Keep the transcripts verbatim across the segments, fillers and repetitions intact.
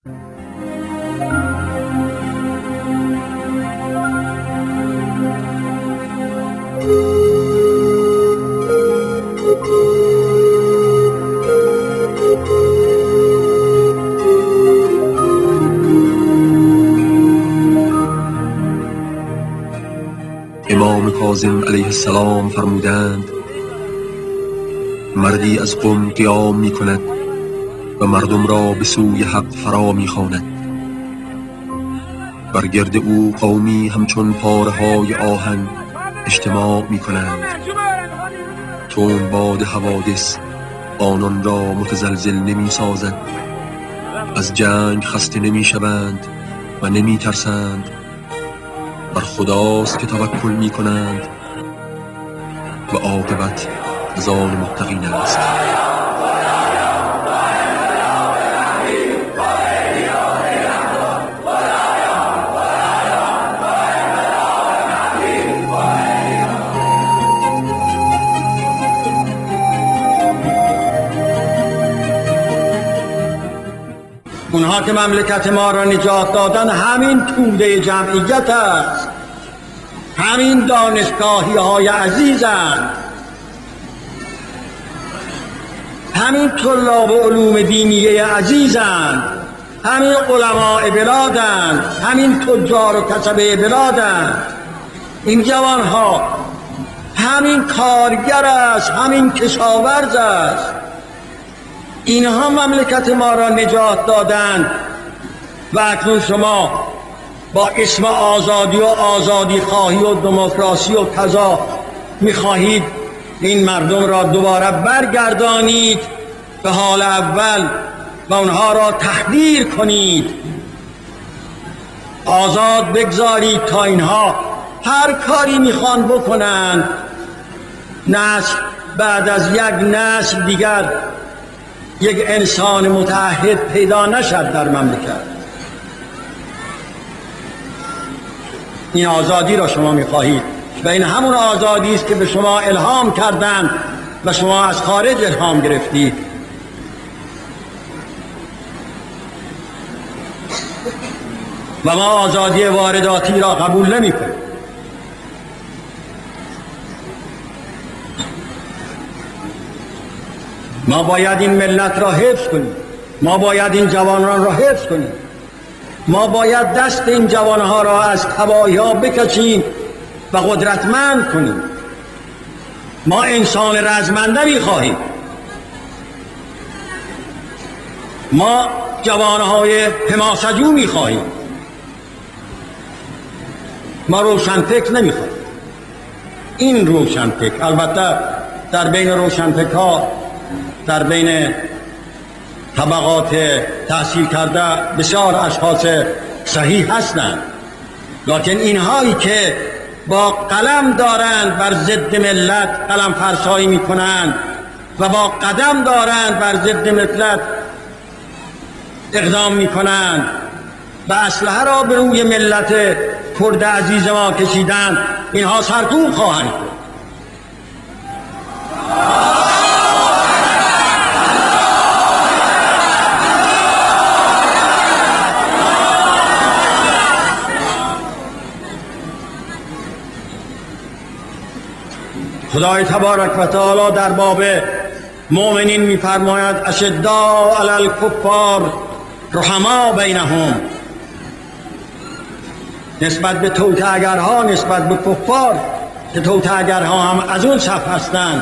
امام کاظم علیه السلام فرمودند مردی از قوم قیام می کند و مردم را به سوی حق فرا می خواند. بر گرد او قومی همچون پاره‌های آهن اجتماع می کنند. تون باد حوادث آنان را متزلزل نمی سازد، از جنگ خسته نمی شوند و نمی ترسند. بر خداست که توکل می کنند و عاقبت از آن متقین است. اونها که مملکت ما را نجات دادن همین توده جمعیت است، همین دانشگاهی های عزیزند، همین طلاب علوم دینیه عزیزند، همین علماء بلادند، همین تجار و کسبه بلادند. این جوان ها همین کارگر است، همین کشاورز است. اینها مملکت ما را نجات دادند و اکنون شما با اسم آزادی و آزادی خواهی و دموکراسی و کذا میخواهید این مردم را دوباره برگردانید به حال اول و اونها را تحقیر کنید، آزاد بگذارید تا اینها هر کاری میخوان بکنند. نسل بعد از یک نسل دیگر یک انسان متعهد پیدا نشد در مملکت. این آزادی را شما می‌خواهید و این همون آزادی است که به شما الهام کردند و شما از خارج الهام گرفتید. و ما آزادی وارداتی را قبول نمی‌کنیم. ما باید این ملت را حفظ کنیم، ما باید این جوانان را حفظ کنیم، ما باید دست این جوانها را از تباهی‌ها بکشیم و قدرتمند کنیم. ما انسان رزمنده می‌خواهیم، ما جوانهای حماسه‌جو می‌خواهیم، ما روشنفکر نمی‌خواهیم. این روشنفکر، البته در بین روشنفکرها در بین طبقات تحصیل کرده بسیار اشخاص صحیح هستند، لکن اینهایی که با قلم دارند بر ضد ملت قلم فرسایی میکنند و با قدم دارند بر ضد ملت اقدام میکنند و اسلحه را به روی ملت کرد عزیز ما کشیدند، اینها سرکوب خواهند کرد. خدای تبارک و تعالی در باب مؤمنین می‌فرماید اشداء علی الکفار رحماء بینهم. نسبت به توطئه‌گرها، نسبت به کفار که توطئه‌گرها هم از اون صف هستند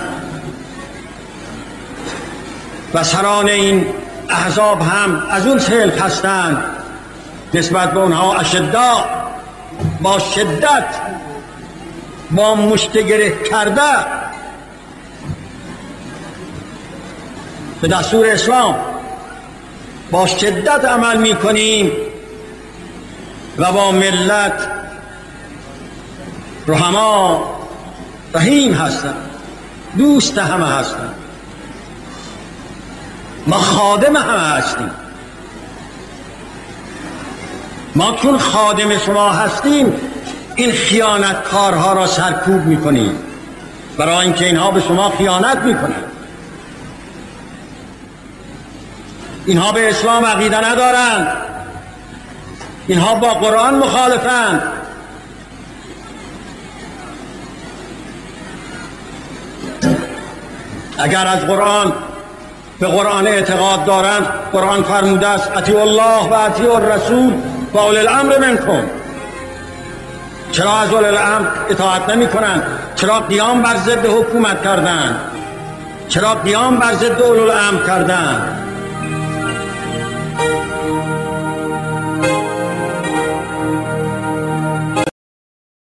و سران این احزاب هم از اون صنف هستند، نسبت به اونها اشداء، با شدت، با مشت گره کرده به دستور اسلام با شدت عمل می کنیم و با ملت رحما رحیم هستند، دوست همه هستند، ما خادم همه هستیم. ما چون خادم شما هستیم این خیانتکارها را سرکوب میکنیم، برای اینکه اینها به شما خیانت میکنند. اینها به اسلام عقیده ندارند، اینها با قرآن مخالفند. اگر از قرآن به قرآن اعتقاد دارند، قرآن فرموده است اطیعوا الله و اطیعوا الرسول و اولی الامر منکم. چرا از اولی الامر اطاعت نمی کنند؟ چرا قیام بر ضد حکومت کردند؟ چرا قیام بر ضد اولی الامر کردند؟